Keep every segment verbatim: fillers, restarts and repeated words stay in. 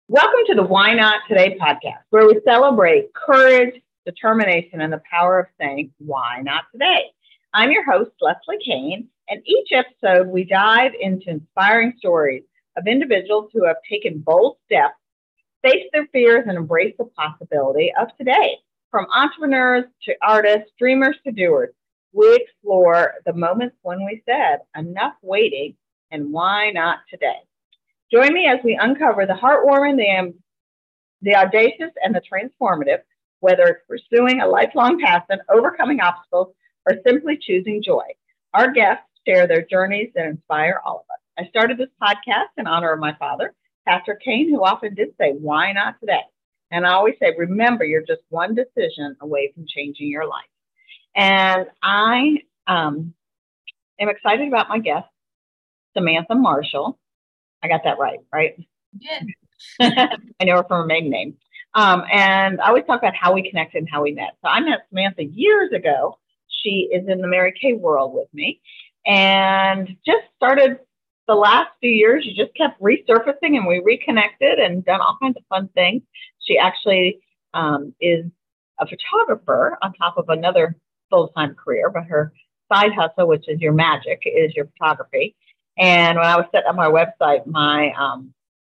Welcome to the Why Not Today podcast, where we celebrate courage, determination, and the power of saying, why not today? I'm your host, Leslie Kane, and each episode we dive into inspiring stories of individuals who have taken bold steps, faced their fears, and embraced the possibility of today. From entrepreneurs to artists, dreamers to doers, we explore the moments when we said, enough waiting, and why not today? Join me as we uncover the heartwarming, the, the audacious, and the transformative, whether it's pursuing a lifelong passion, overcoming obstacles, or simply choosing joy. Our guests share their journeys that inspire all of us. I started this podcast in honor of my father, Patrick Kane, who often did say, why not today? And I always say, remember, you're just one decision away from changing your life. And I um, am excited about my guest, Samantha Marshall. I got that right, right? You did. I know her from her maiden name. Um, and I always talk about how we connected and how we met. So I met Samantha years ago. She is in the Mary Kay world with me and just started the last few years. She just kept resurfacing and we reconnected and done all kinds of fun things. She actually um, is a photographer on top of another full-time career, but her side hustle, which is your magic, is your photography. And when I was setting up my website, my um,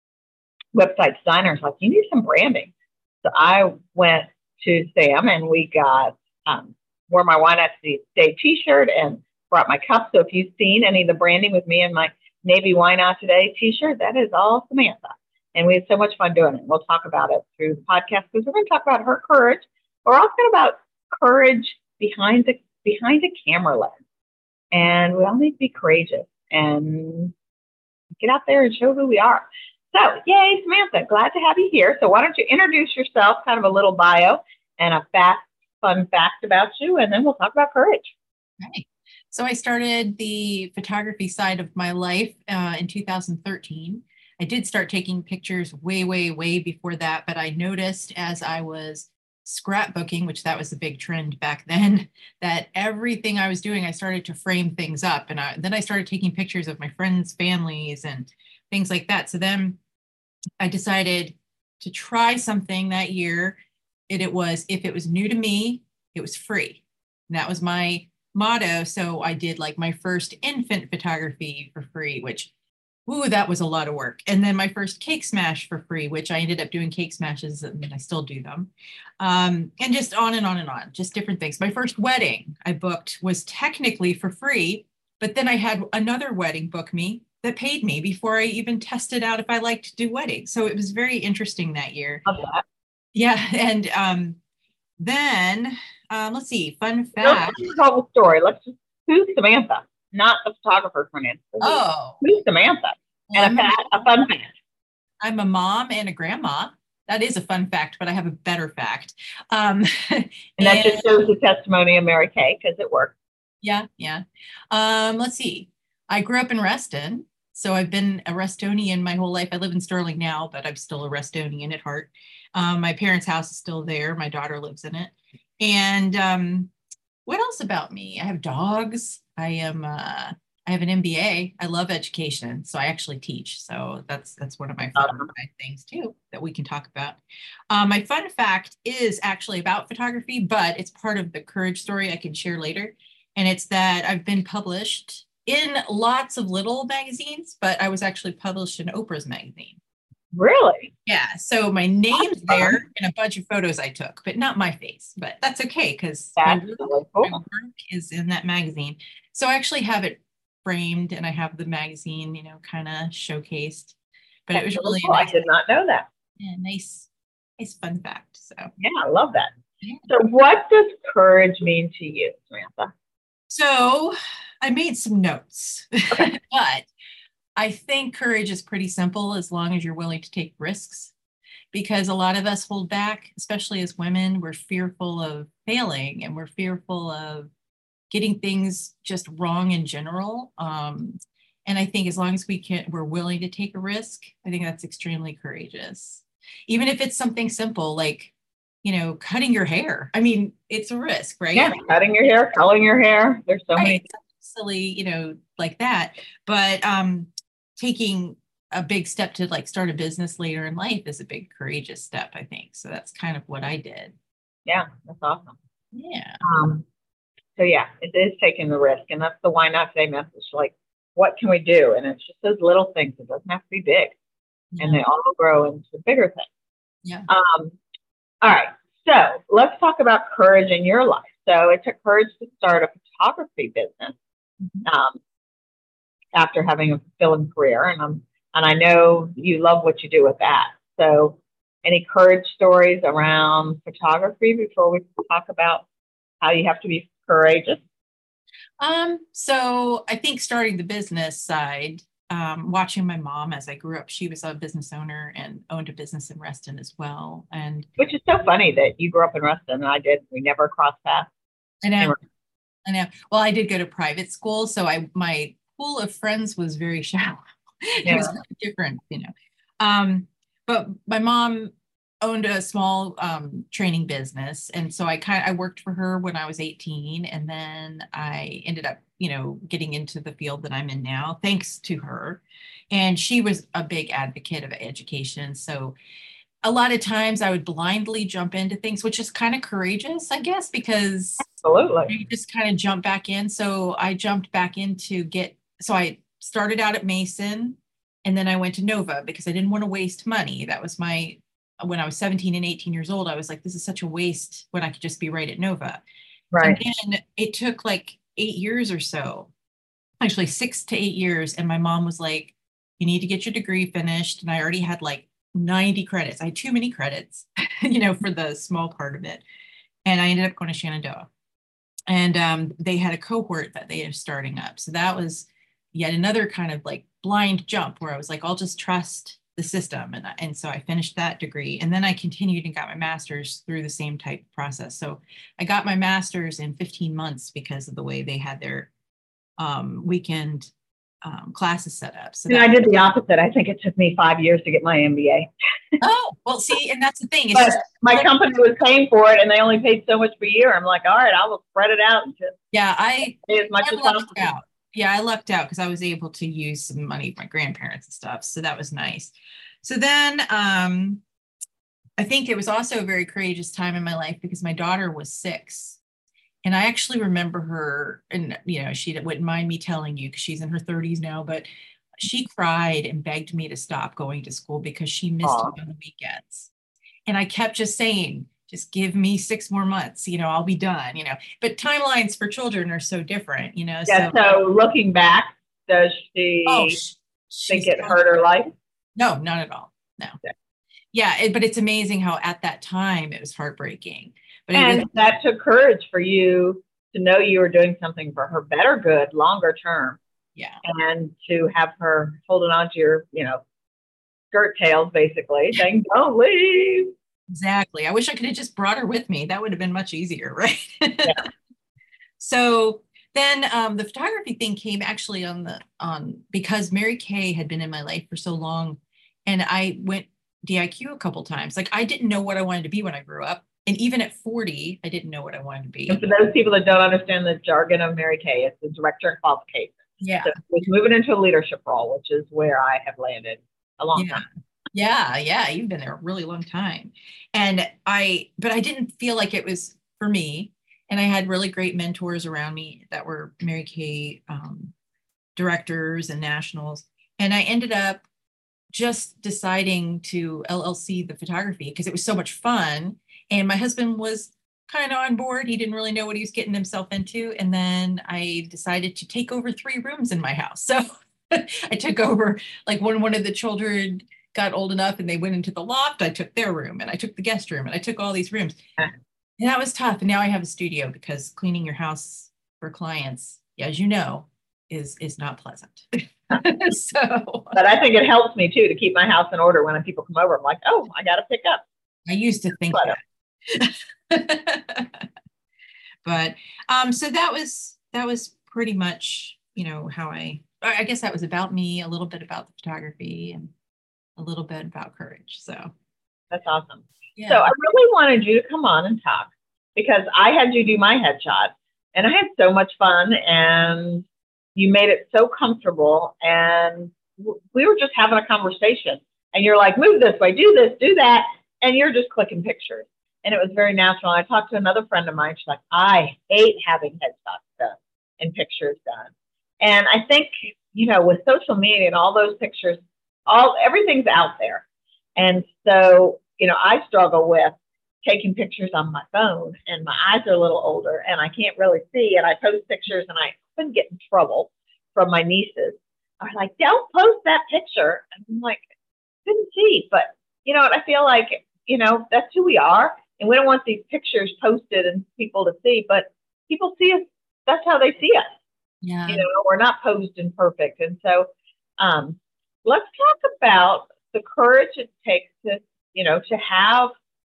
website designer was like, you need some branding. So I went to Sam and we got, um, wore my Why Not Today t-shirt and brought my cup. So if you've seen any of the branding with me and my Navy Why Not Today t-shirt, that is all Samantha. And we had so much fun doing it. We'll talk about it through the podcast because we're going to talk about her courage. We're also about courage behind the, behind a camera lens. And we all need to be courageous and get out there and show who we are. So, yay, Samantha, glad to have you here. So why don't you introduce yourself, kind of a little bio and a fast, fun fact about you, and then we'll talk about courage. Right. So I started the photography side of my life uh, in two thousand thirteen. I did start taking pictures way, way, way before that, but I noticed as I was scrapbooking, which that was a big trend back then, that everything I was doing, I started to frame things up. And I, then I started taking pictures of my friends' families and things like that. So then I decided to try something that year. And it was, if it was new to me, it was free. And that was my motto. So I did like my first infant photography for free, which ooh, that was a lot of work. And then my first cake smash for free, which I ended up doing cake smashes and I still do them. Um, and just on and on and on, just different things. My first wedding I booked was technically for free, but then I had another wedding book me that paid me before I even tested out if I liked to do weddings. So it was very interesting that year. Love that. Yeah. And um, then um, let's see, fun fact. Let's tell the story. Let's just, who's Samantha? Not the photographer for Nancy. Oh, who's Samantha? Well, and a, fact, a fun fact. I'm a mom and a grandma. That is a fun fact, but I have a better fact. Um, and, and that just shows the testimony of Mary Kay because it worked. Yeah, yeah. Um, let's see. I grew up in Reston, so I've been a Restonian my whole life. I live in Sterling now, but I'm still a Restonian at heart. Um, my parents' house is still there. My daughter lives in it. And um, what else about me? I have dogs. I am, uh, I have an M B A. I love education. So I actually teach. So that's, that's one of my fun awesome. things too, that we can talk about. Um, my fun fact is actually about photography, but it's part of the courage story I can share later. And it's that I've been published in lots of little magazines, but I was actually published in Oprah's magazine. Really? Yeah. So my name's there and a bunch of photos I took, but not my face. But that's okay because my, really cool. my work is in that magazine. So I actually have it framed and I have the magazine, you know, kind of showcased. But that's it was really really cool. nice. I did not know that. Yeah, nice, nice fun fact. So yeah, I love that. Yeah. So what does courage mean to you, Samantha? So I made some notes, okay. but I think courage is pretty simple as long as you're willing to take risks, because a lot of us hold back, especially as women. We're fearful of failing and we're fearful of getting things just wrong in general. Um, and I think as long as we can, we're willing to take a risk, I think that's extremely courageous. Even if it's something simple like, you know, cutting your hair. I mean, it's a risk, right? Yeah, cutting your hair, coloring your hair. There's so right. many silly, you know, like that. But um, taking a big step to like start a business later in life is a big courageous step, I think. So that's kind of what I did. Yeah, that's awesome. Yeah. Um, so yeah, it is taking the risk, and that's the why not today message. Like, what can we do? And it's just those little things. It doesn't have to be big, Yeah. and they all grow into bigger things. Yeah. Um, all right. So let's talk about courage in your life. So it took courage to start a photography business um, after having a fulfilling career, and um, and I know you love what you do with that. So, any courage stories around photography before we talk about how you have to be courageous? Um, so I think starting the business side, um, watching my mom as I grew up, she was a business owner and owned a business in Reston as well. And which is so funny that you grew up in Reston and I did. We never crossed paths. I know, I know. Well, I did go to private school, so I my pool of friends was very shallow. Yeah. It was different, you know. Um, but my mom owned a small um, training business, and so I kind of I worked for her when I was eighteen, and then I ended up, you know, getting into the field that I'm in now, thanks to her. And she was a big advocate of education, so a lot of times I would blindly jump into things, which is kind of courageous, I guess, because absolutely you just kind of jump back in. So I jumped back into get. So I started out at Mason, and then I went to Nova because I didn't want to waste money. That was my when I was seventeen and eighteen years old, I was like, this is such a waste when I could just be right at Nova. right. And then it took like eight years or so, actually six to eight years. And my mom was like, you need to get your degree finished. And I already had like ninety credits. I had too many credits, you know, for the small part of it. And I ended up going to Shenandoah. And um, they had a cohort that they are starting up. So that was yet another kind of like blind jump where I was like, I'll just trust the system. And, and so I finished that degree. And then I continued and got my master's through the same type of process. So I got my master's in fifteen months because of the way they had their um, weekend um, classes set up. So and that, I did the opposite. I think it took me five years to get my M B A. oh, well, see, and that's the thing. It's but just, my company was paying for it and they only paid so much per year. I'm like, all right, I will spread it out and just yeah, I, pay as much I as lucked possible. out. Yeah, I lucked out because I was able to use some money of my grandparents and stuff. So that was nice. So then um, I think it was also a very courageous time in my life because my daughter was six. And I actually remember her, and you know, she wouldn't mind me telling you because she's in her thirties now, but she cried and begged me to stop going to school because she missed Aww. me on the weekends. And I kept just saying, just give me six more months, you know, I'll be done, you know. But timelines for children are so different, you know. Yeah, so, so looking back, does she oh, think it hurt her life? No, not at all. No. Yeah, yeah it, but it's amazing how at that time it was heartbreaking. But and it was, that took courage for you to know you were doing something for her better good, longer term. Yeah. And to have her holding on to your, you know, skirt tails, basically, saying, don't leave. Exactly. I wish I could have just brought her with me. That would have been much easier, right? Yeah. So then um, the photography thing came actually on the on because Mary Kay had been in my life for so long, and I went D I Q a couple times. Like I didn't know what I wanted to be when I grew up, and even at forty, I didn't know what I wanted to be. And for those people that don't understand the jargon of Mary Kay, it's the director in qualifications. Yeah, so it's moving into a leadership role, which is where I have landed a long yeah. time. Yeah, yeah, you've been there a really long time. And I, but I didn't feel like it was for me. And I had really great mentors around me that were Mary Kay um, directors and nationals. And I ended up just deciding to L L C the photography because it was so much fun. And my husband was kind of on board. He didn't really know what he was getting himself into. And then I decided to take over three rooms in my house. So I took over like when one of the children got old enough and they went into the loft, I took their room and I took the guest room and I took all these rooms. And that was tough. And now I have a studio because cleaning your house for clients, as you know, is is not pleasant. So, but I think it helps me too to keep my house in order when people come over. I'm like, oh, I got to pick up. I used to think that. But um, so that was that was pretty much, you know, how I I guess that was about me, a little bit about the photography and a little bit about courage. So that's awesome. Yeah. So I really wanted you to come on and talk because I had you do my headshot and I had so much fun and you made it so comfortable and we were just having a conversation, and you're like, move this way, do this, do that, and you're just clicking pictures. And it was very natural. I talked to another friend of mine. She's like, I hate having headshots done and pictures done. And I think, you know, with social media and all those pictures, all everything's out there. And so, you know, I struggle with taking pictures on my phone, and my eyes are a little older and I can't really see. And I post pictures and I often get in trouble from my nieces. Are like, don't post that picture. And I'm like, I couldn't see. But you know what? I feel like, you know, that's who we are. And we don't want these pictures posted and people to see, but people see us. That's how they see us. Yeah. You know, we're not posed and perfect. And so um, let's talk about the courage it takes to, you know, to have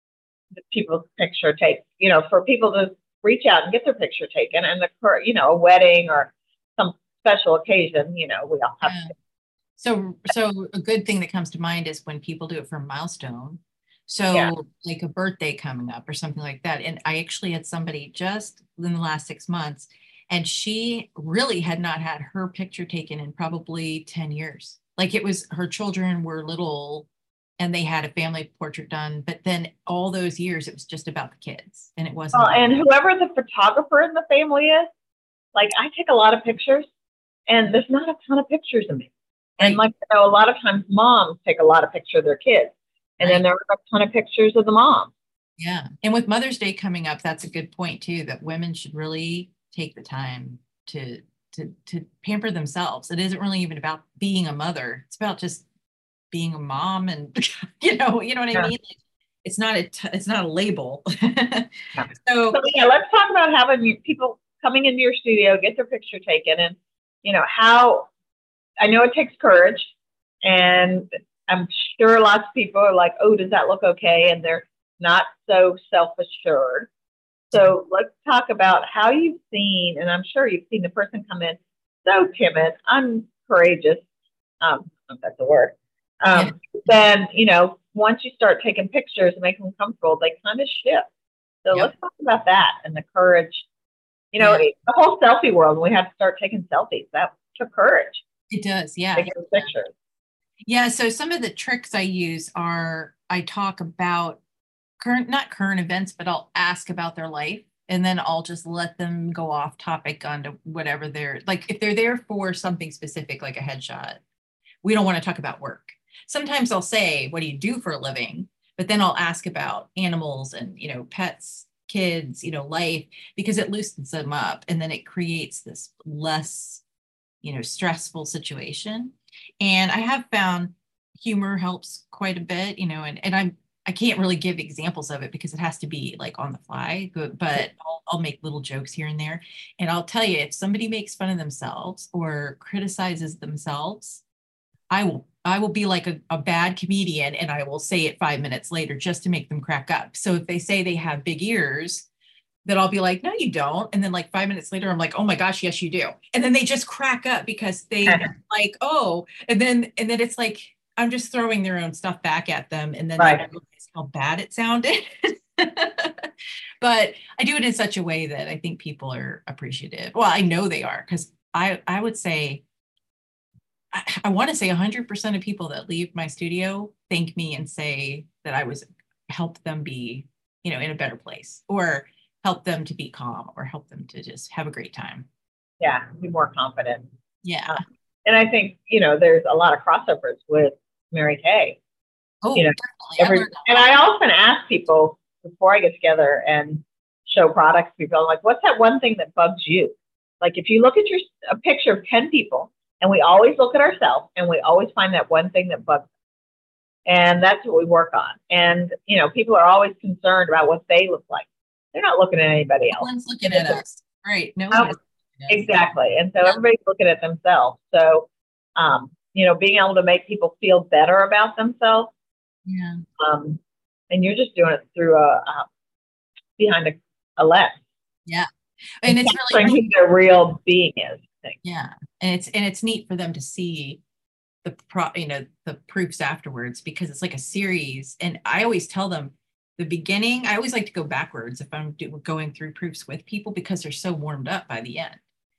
the people's picture taken, you know, for people to reach out and get their picture taken, and the, you know, a wedding or some special occasion, you know, we all have yeah. to. So, so a good thing that comes to mind is when people do it for a milestone. So Yeah. like a birthday coming up or something like that. And I actually had somebody just in the last six months, and she really had not had her picture taken in probably ten years. Like it was, her children were little and they had a family portrait done, but then all those years it was just about the kids, and it wasn't. Well, and whoever the photographer in the family is, like I take a lot of pictures, and there's not a ton of pictures of me. Right. And like, you know, a lot of times moms take a lot of pictures of their kids, and right. then there are a ton of pictures of the mom. Yeah. And with Mother's Day coming up, that's a good point too, that women should really take the time to, to, to pamper themselves. It isn't really even about being a mother. It's about just being a mom, and, you know, you know what I yeah. mean? It's not a, t- it's not a label. yeah. So, so yeah, let's talk about having people coming into your studio, get their picture taken, and, you know, how, I know it takes courage, and I'm sure lots of people are like, oh, does that look okay? And they're not so self-assured. So let's talk about how you've seen, and I'm sure you've seen the person come in so timid, uncourageous, um, I don't know if that's a word. Um, yeah. Then, you know, once you start taking pictures and making them comfortable, they kind of shift. So yep. let's talk about that and the courage. You know, yeah. the whole selfie world, when we had to start taking selfies, that took courage. It does, yeah. Taking pictures. Yeah, so some of the tricks I use are, I talk about current, not current events, but I'll ask about their life, and then I'll just let them go off topic onto whatever they're, like if they're there for something specific, like a headshot, we don't want to talk about work. Sometimes I'll say, what do you do for a living? But then I'll ask about animals and, you know, pets, kids, you know, life, because it loosens them up, and then it creates this less, you know, stressful situation. And I have found humor helps quite a bit, you know, and, and I'm, I can't really give examples of it because it has to be like on the fly, but, but I'll, I'll make little jokes here and there. And I'll tell you, if somebody makes fun of themselves or criticizes themselves, I will, I will be like a, a bad comedian, and I will say it five minutes later just to make them crack up. So if they say they have big ears, that I'll be like, no, you don't. And then like five minutes later, I'm like, oh my gosh, yes, you do. And then they just crack up because they like, oh, and then, and then it's like, I'm just throwing their own stuff back at them. And then right. they realize how bad it sounded. But I do it in such a way that I think people are appreciative. Well, I know they are, because I, I would say, I, I want to say one hundred percent of people that leave my studio thank me and say that I was, help them be, you know, in a better place, or help them to be calm, or help them to just have a great time. Yeah, be more confident. Yeah. Uh, and I think, you know, there's a lot of crossovers with Mary Kay. Oh, you know, every, and I often ask people before I get together and show products to people, I'm like, what's that one thing that bugs you? Like if you look at your a picture of ten people, and we always look at ourselves, and we always find that one thing that bugs us. And that's what we work on. And, you know, people are always concerned about what they look like. They're not looking at anybody else. No one's looking at us. Right. No one. Exactly. And so yeah. everybody's looking at themselves. So, um, you know, being able to make people feel better about themselves. Yeah. Um, and you're just doing it through a, a behind a, a lens. Yeah. And, and it's really who their real being is. Yeah. And it's, and it's neat for them to see the pro, you know, the proofs afterwards, because it's like a series. And I always tell them, the beginning, I always like to go backwards if I'm do, going through proofs with people, because they're so warmed up by the end.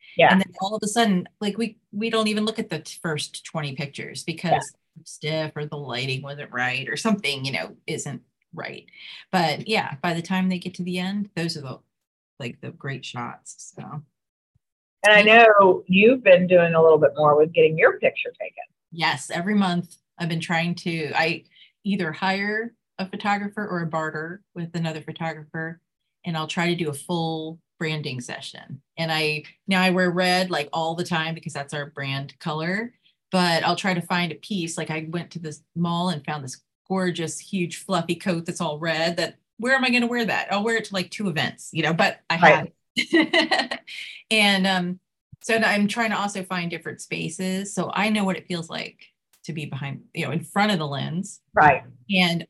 Yeah. And then all of a sudden, like we we don't even look at the first twenty pictures because yeah. stiff or the lighting wasn't right or something, you know, isn't right. But yeah, by the time they get to the end, those are the like the great shots. So and I know you've been doing a little bit more with getting your picture taken. Yes, every month I've been trying to, I either hire a photographer or a barter with another photographer, and I'll try to do a full branding session. And I, now I wear red like all the time because that's our brand color, but I'll try to find a piece. Like I went to this mall and found this gorgeous, huge, fluffy coat that's all red that, where am I going to wear that? I'll wear it to like two events, you know, but I have right. it. And um, so I'm trying to also find different spaces. So I know what it feels like to be behind, you know, in front of the lens. Right. And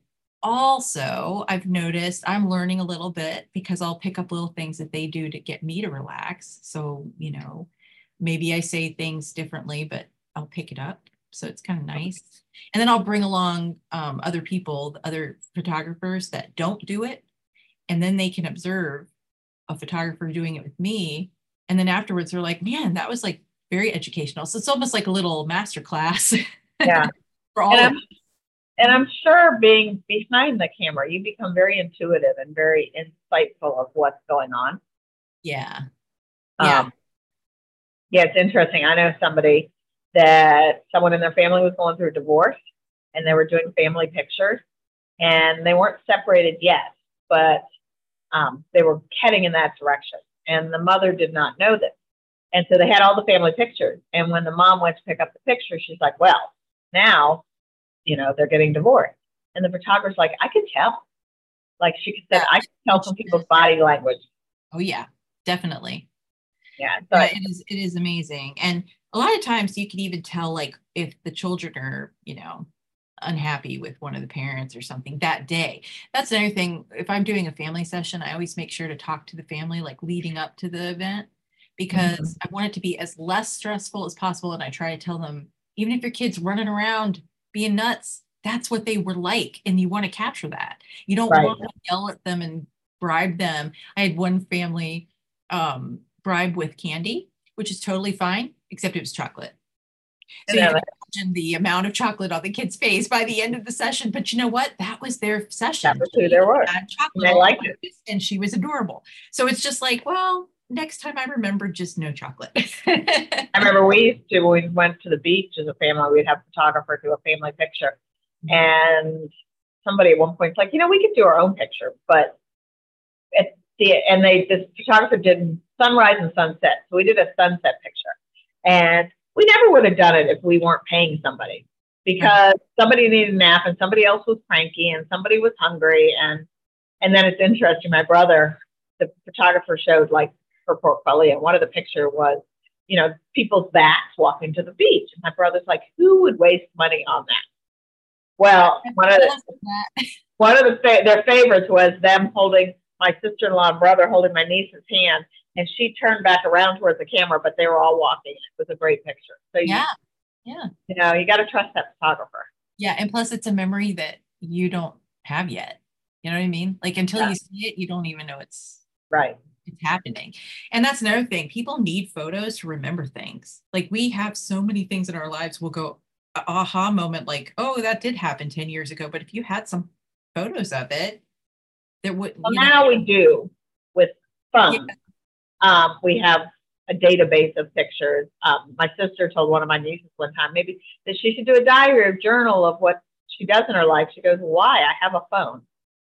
also I've noticed I'm learning a little bit because I'll pick up little things that they do to get me to relax. So, you know, maybe I say things differently, but I'll pick it up. So it's kind of nice. And then I'll bring along um, other people, other photographers that don't do it. And then they can observe a photographer doing it with me. And then afterwards they're like, man, that was like very educational. So it's almost like a little master class. Yeah. for all and, of I'm, and I'm sure being behind the camera, you become very intuitive and very insightful of what's going on. Yeah. Yeah. Um, yeah, it's interesting. I know somebody that someone in their family was going through a divorce and they were doing family pictures and they weren't separated yet, but um, they were heading in that direction. And the mother did not know this. And so they had all the family pictures. And when the mom went to pick up the picture, she's like, well, now, you know, they're getting divorced. And the photographer's like, I could tell. Like she said, yeah. I could tell from people's body language. Oh, yeah, definitely. Yeah. So yeah, it is, it is amazing. And a lot of times you can even tell, like, if the children are, you know, unhappy with one of the parents or something that day. That's another thing. If I'm doing a family session, I always make sure to talk to the family, like leading up to the event, because mm-hmm. I want it to be as less stressful as possible. And I try to tell them, even if your kid's running around being nuts, that's what they were like. And you want to capture that. You don't right. want to yell at them and bribe them. I had one family um, bribe with candy, which is totally fine, except it was chocolate. So you can imagine the amount of chocolate on the kid's face by the end of the session. But you know what? That was their session. That was who they were. Chocolate they liked it. And she was adorable. So it's just like, well, next time I remember, just no chocolate. I remember we used to, when we went to the beach as a family, we'd have a photographer do a family picture. Mm-hmm. And somebody at one point was like, you know, we could do our own picture. But at the, and they, this photographer did sunrise and sunset. So we did a sunset picture. And we never would have done it if we weren't paying somebody, because somebody needed a nap and somebody else was cranky and somebody was hungry. And, and then it's interesting. My brother, the photographer, showed like her portfolio. And one of the picture was, you know, people's backs walking to the beach. And my brother's like, who would waste money on that? Well, one of the, one of the fa- their favorites was them holding my sister-in-law and brother holding my niece's hand. And she turned back around towards the camera, but they were all walking. It was a great picture. So yeah, you, yeah, you know, you got to trust that photographer. Yeah, and plus it's a memory that you don't have yet. You know what I mean? Like until yeah. you see it, you don't even know it's right. It's happening. And that's another thing. People need photos to remember things. Like we have so many things in our lives. We'll go aha moment, like, oh, that did happen ten years ago. But if you had some photos of it, that would. Well, now know, we do with fun. Yeah. Um, we have a database of pictures. Um, my sister told one of my nieces one time maybe that she should do a diary or journal of what she does in her life. She goes, why? I have a phone.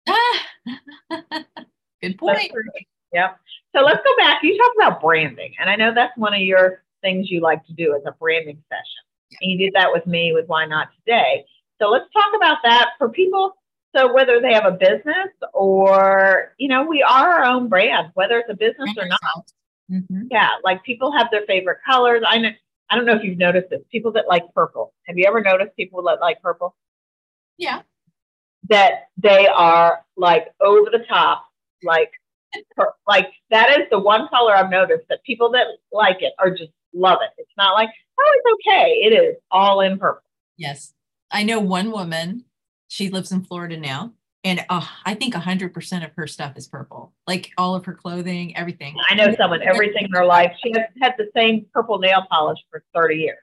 Good point. Yep. So let's go back. You talked about branding. And I know that's one of your things you like to do as a branding session. Yeah. And you did that with me with Why Not Today. So let's talk about that for people. So whether they have a business or, you know, we are our own brand, whether it's a business or not. Mm-hmm. Yeah, like people have their favorite colors. I know, I don't know if you've noticed this. People that like purple. Have you ever noticed people that like purple? Yeah. That they are like over the top, like, per, like that is the one color I've noticed that people that like it are just love it. It's not like, oh, it's okay. It is all in purple. Yes. I know one woman. She lives in Florida now, And uh, I think one hundred percent of her stuff is purple, like all of her clothing, everything. I know someone, everything in her life. She has had the same purple nail polish for thirty years.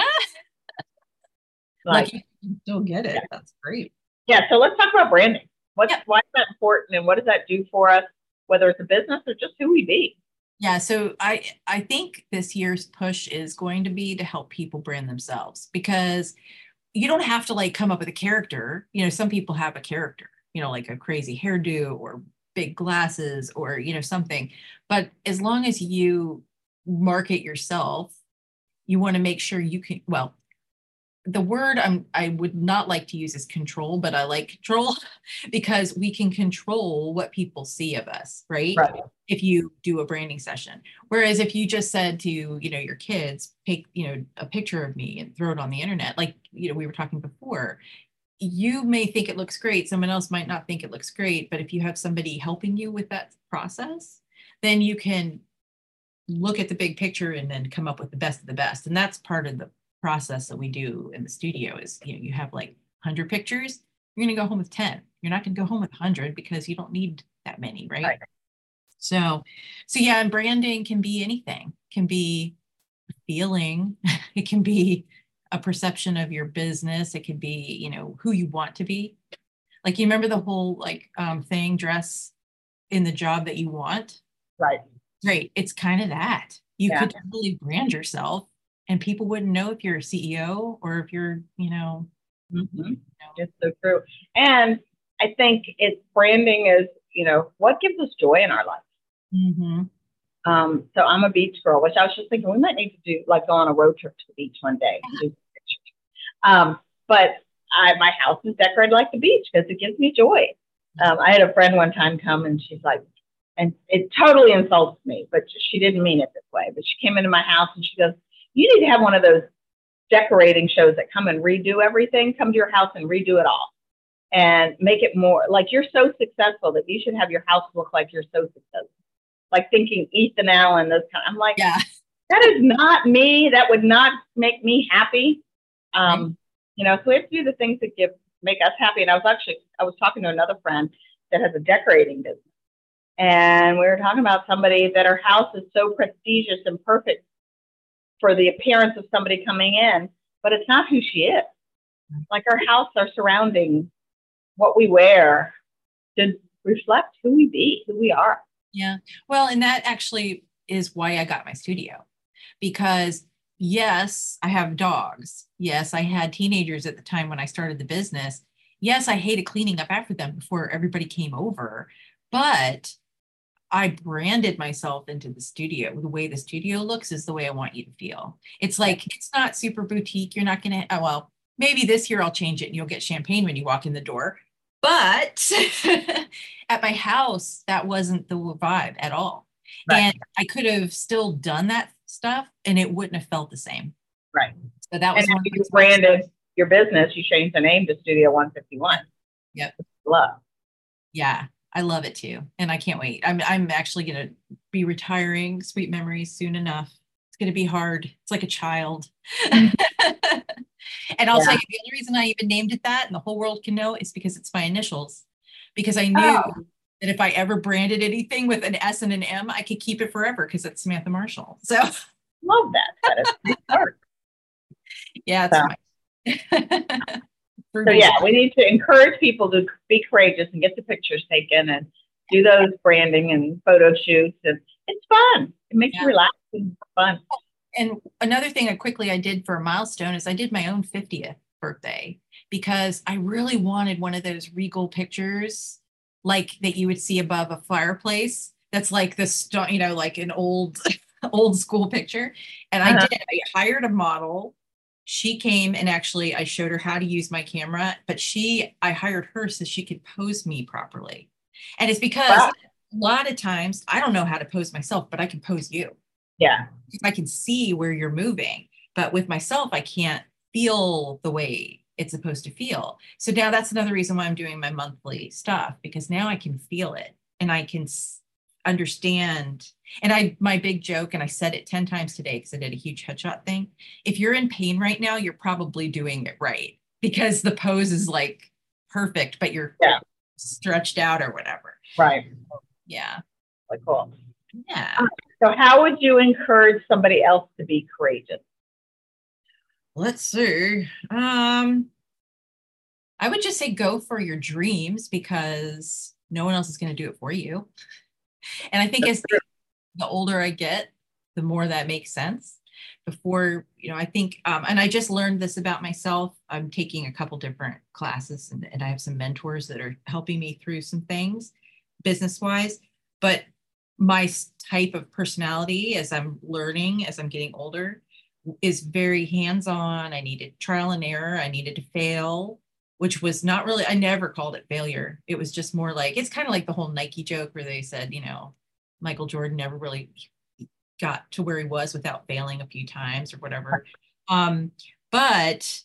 Like, you can still get it. Yeah. That's great. Yeah. So let's talk about branding. What's, yeah. Why is that important, and what does that do for us, whether it's a business or just who we be? Yeah, so I I think this year's push is going to be to help people brand themselves, because you don't have to like come up with a character. You know, some people have a character, you know, like a crazy hairdo or big glasses or, you know, something. But as long as you market yourself, you want to make sure you can, well, the word I'm, I would not like to use is control, but I like control because we can control what people see of us, right? Right. If you do a branding session. Whereas if you just said to, you know, your kids, take, you know, a picture of me and throw it on the internet, like, you know, we were talking before, you may think it looks great. Someone else might not think it looks great. But if you have somebody helping you with that process, then you can look at the big picture and then come up with the best of the best. And that's part of the process that we do in the studio is, you know, you have like one hundred pictures, you're going to go home with ten. You're not going to go home with one hundred because you don't need that many, right? Right. So, so yeah, and branding can be anything. It can be a feeling. It can be a perception of your business. It could be, you know, who you want to be. Like, you remember the whole like um, thing, dress in the job that you want? Right. Right. It's kind of that. You Yeah. could totally brand yourself, and people wouldn't know if you're a C E O or if you're, you know. Mm-hmm. You know. It's so true. And I think it's branding is, you know, what gives us joy in our life. Mm-hmm. Um, so I'm a beach girl, which I was just thinking we might need to do, like go on a road trip to the beach one day. Do um, but I, my house is decorated like the beach because it gives me joy. Um, I had a friend one time come and she's like, and it totally insults me, but she didn't mean it this way. But she came into my house and she goes, "You need to have one of those decorating shows that come and redo everything. Come to your house and redo it all and make it more like you're so successful that you should have your house look like you're so successful." Like thinking Ethan Allen, those kind. I'm like, yeah, that is not me. That would not make me happy. Um, right. You know, so we have to do the things that give make us happy. And I was actually I was talking to another friend that has a decorating business. And we were talking about somebody that her house is so prestigious and perfect for the appearance of somebody coming in, but it's not who she is. Like our house, our surroundings, what we wear should reflect who we be, who we are. Yeah. Well, and that actually is why I got my studio, because yes, I have dogs. Yes, I had teenagers at the time when I started the business. Yes, I hated cleaning up after them before everybody came over, but I branded myself into the studio. The way the studio looks is the way I want you to feel. It's like, it's not super boutique. You're not going to, oh, well, maybe this year I'll change it and you'll get champagne when you walk in the door. But at my house, that wasn't the vibe at all. Right. And I could have still done that stuff and it wouldn't have felt the same. Right. So that was and one you branded your business, you changed the name to Studio one fifty-one. Yep. Love. Yeah. I love it too. And I can't wait. I'm I'm actually going to be retiring Sweet Memories soon enough. It's going to be hard. It's like a child. And I'll yeah. tell you, the only reason I even named it that and the whole world can know is because it's my initials. Because I knew oh. that if I ever branded anything with an S and an M, I could keep it forever because it's Samantha Marshall. So love that. That is smart. Yeah, it's so. So yeah, we need to encourage people to be courageous and get the pictures taken and do those branding and photo shoots. And it's fun. It makes yeah. you relax and fun. And another thing I quickly I did for a milestone is I did my own fiftieth birthday because I really wanted one of those regal pictures like that you would see above a fireplace. That's like this, you know, like an old, old school picture. And uh-huh. I did, I hired a model. She came and actually I showed her how to use my camera, but she, I hired her so she could pose me properly. And it's because wow. a lot of times I don't know how to pose myself, but I can pose you. Yeah. I can see where you're moving, but with myself, I can't feel the way it's supposed to feel. So now that's another reason why I'm doing my monthly stuff, because now I can feel it and I can understand. And I, my big joke, and I said it ten times today because I did a huge headshot thing. If you're in pain right now, you're probably doing it right because the pose is like perfect, but you're, yeah. stretched out or whatever. Right. Yeah. Like, cool. Yeah. Uh, so how would you encourage somebody else to be courageous? Let's see. Um, I would just say go for your dreams because no one else is going to do it for you. And I think as the, the older I get, the more that makes sense. Before, you know, I think, um, and I just learned this about myself. I'm taking a couple different classes and, and I have some mentors that are helping me through some things business wise. But my type of personality as I'm learning, as I'm getting older, is very hands-on. I needed trial and error. I needed to fail, which was not really, I never called it failure. It was just more like, it's kind of like the whole Nike joke where they said, you know, Michael Jordan never really got to where he was without failing a few times or whatever. Um, but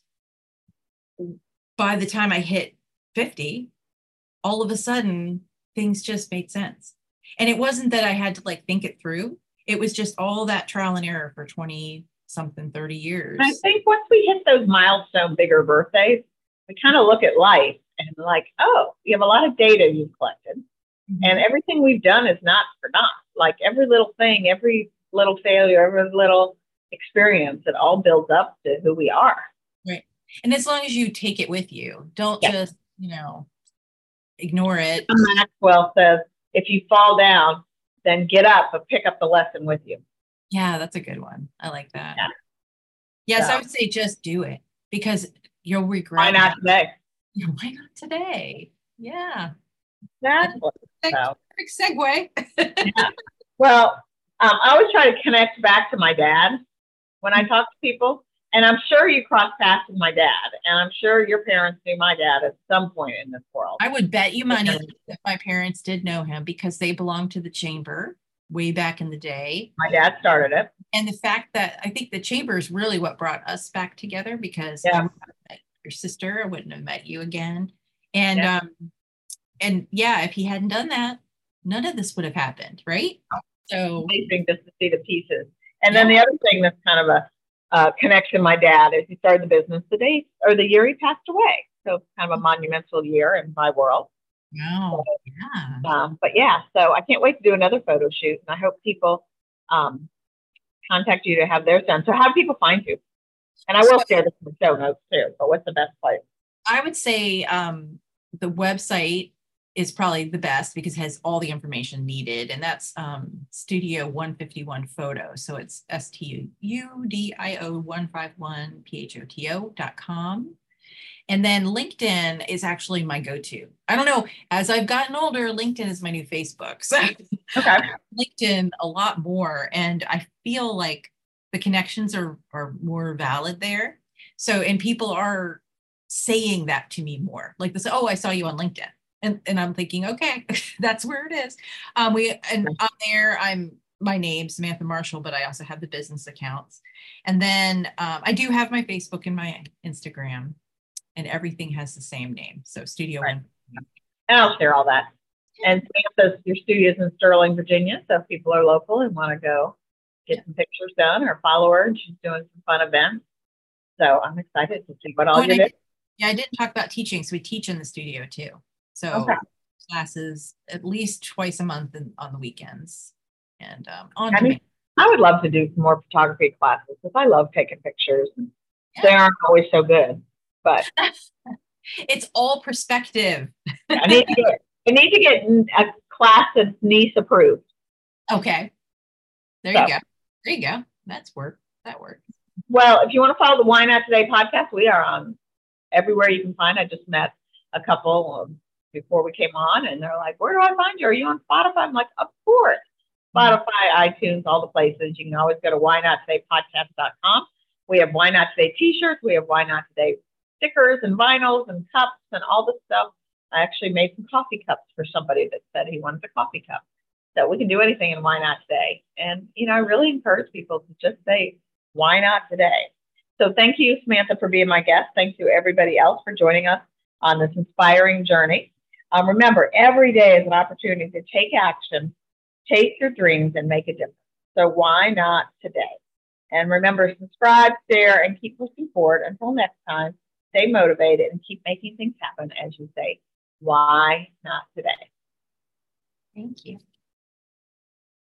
by the time I hit fifty, all of a sudden things just made sense. And it wasn't that I had to like think it through. It was just all that trial and error for twenty something, thirty years. I think once we hit those milestone bigger birthdays, we kind of look at life and like, oh, you have a lot of data you've collected. Mm-hmm. And everything we've done is not for naught. Like every little thing, every little failure, every little experience, it all builds up to who we are. Right. And as long as you take it with you, don't yeah. just, you know, ignore it. Maxwell says, if you fall down, then get up, but pick up the lesson with you. Yeah, that's a good one. I like that. Yeah. Yes, so, I would say just do it because you'll regret Why not it. today? Yeah, why not today? Yeah. Exactly. So. Perfect segue. Yeah. Well, um, I always try to connect back to my dad when I talk to people. And I'm sure you crossed paths with my dad. And I'm sure your parents knew my dad at some point in this world. I would bet you money that my parents did know him because they belonged to the chamber way back in the day. My dad started it. And the fact that I think the chamber is really what brought us back together because yeah. I wouldn't have met your sister, I wouldn't have met you again. And yeah. um, and yeah, if he hadn't done that, none of this would have happened, right? So amazing just to see the pieces. And yeah. then the other thing that's kind of a uh, connection, my dad, is he started the business the day or the year he passed away. So kind of a monumental year in my world. Wow. So, yeah. Um, but yeah, so I can't wait to do another photo shoot, and I hope people um, contact you to have theirs done. So how do people find you? And I will share this in the show notes too. But what's the best place? I would say um, the website is probably the best because it has all the information needed, and that's um, Studio one fifty-one Photo. So it's S T U D I O one fifty-one P H O T O dot com. And then LinkedIn is actually my go-to. I don't know, as I've gotten older, LinkedIn is my new Facebook. So okay. LinkedIn a lot more. And I feel like the connections are, are more valid there. So, and people are saying that to me more. Like this, oh, I saw you on LinkedIn. And, and I'm thinking, okay, that's where it is. Um, we and on there, I'm my name, Samantha Marshall, but I also have the business accounts. And then um, I do have my Facebook and my Instagram. And everything has the same name. So Studio right. One. And I'll share all that. And Samantha's, your studio's in Sterling, Virginia. So if people are local and want to go get yeah. some pictures done or follow her, and she's doing some fun events. So I'm excited to see what all oh, you do. Yeah, I didn't talk about teaching. So we teach in the studio too. So okay. classes at least twice a month and on the weekends. And um, on I mean, I would love to do some more photography classes because I love taking pictures. And yeah. They aren't always so good. But it's all perspective. I need to get I need to get a class that's niece approved. Okay. There so. you go. There you go. That's work. That works. Well, if you want to follow the Why Not Today podcast, we are on everywhere you can find. I just met a couple um, before we came on, and they're like, "Where do I find you? Are you on Spotify?" I'm like, "Of course, Spotify, mm-hmm. iTunes, all the places. You can always go to why not today podcast dot com. We have Why Not Today T-shirts. We have Why Not Today stickers and vinyls and cups and all this stuff. I actually made some coffee cups for somebody that said he wanted a coffee cup. So we can do anything in Why Not Today. And, you know, I really encourage people to just say, why not today? So thank you, Samantha, for being my guest. Thank you, everybody else, for joining us on this inspiring journey. Um, remember, every day is an opportunity to take action, chase your dreams, and make a difference. So why not today? And remember, subscribe, share, and keep pushing forward. Until next time, stay motivated and keep making things happen, as you say. Why not today? Thank you.